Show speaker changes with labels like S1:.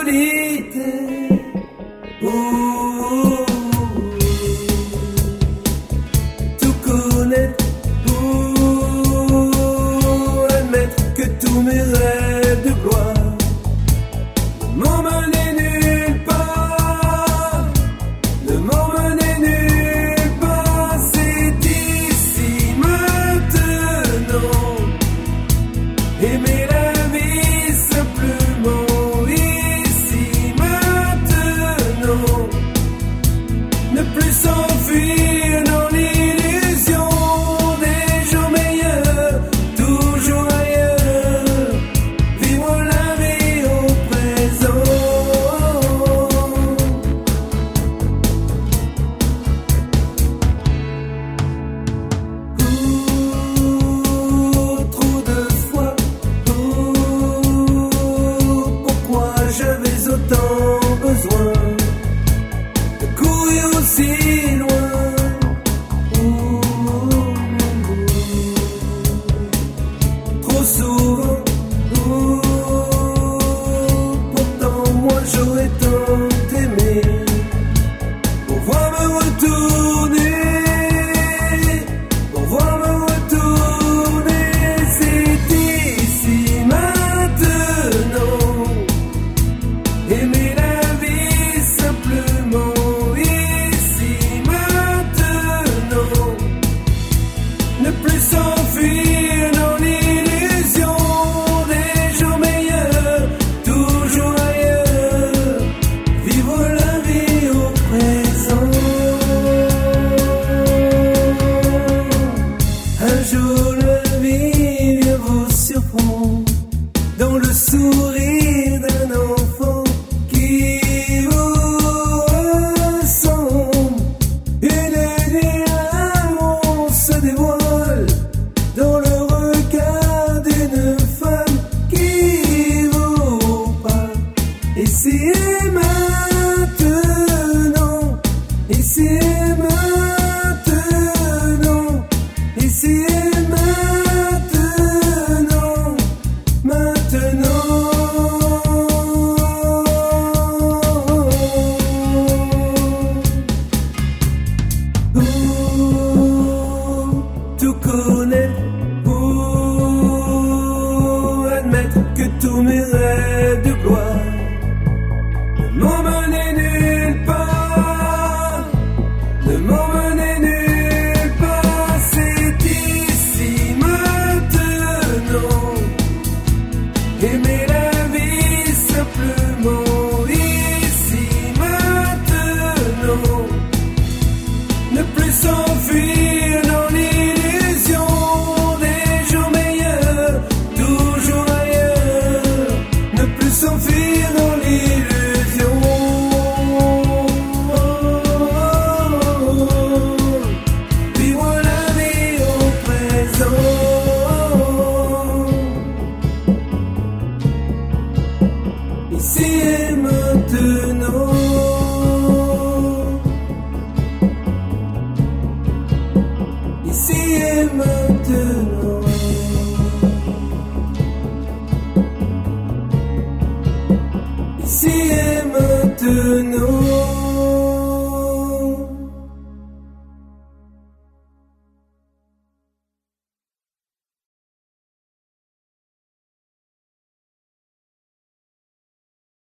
S1: solitaire. Tout connaître pour admettre que tous mes rêves de gloire m'emmenaient nulle part, ne m'emmenaient nulle part. C'est ici maintenant, aimer la vie simplement, ici maintenant, ne plus s'enfuir dans l'illusion des jours meilleurs, toujours ailleurs, vivre la vie au présent. Trop de fois, pourquoi j'avais autant besoin de courir aussi loin. Trop souvent, pourtant moi j'aurais tant aimé pouvoir me retourner, pouvoir me retourner. C'est ici maintenant, aimer la vie simplement, ici maintenant, ne plus s'enfuir dans l'illusion des jours meilleurs, toujours ailleurs, vivre la vie au présent. Un jour la vie vient vous surprendre dans le sourire d'un enfant qui vous ressemble. Une diamant se dévoile dans le regard d'une femme qui vous parle. Ici et maintenant, ici et maintenant, ici et maintenant, maintenant. Tout connaître pour admettre que tous mes rêves de gloire ne m'emmenaient nulle part, ne m'emmenaient nulle part. C'est ici maintenant, aimer la vie simplement, ici maintenant, ne plus s'enfuir dans l'illusion des jours meilleurs, toujours ailleurs, ne plus s'enfuir dans l'illusion. Vivre la vie au présent. Ici et maintenant, ici et maintenant, ici et maintenant.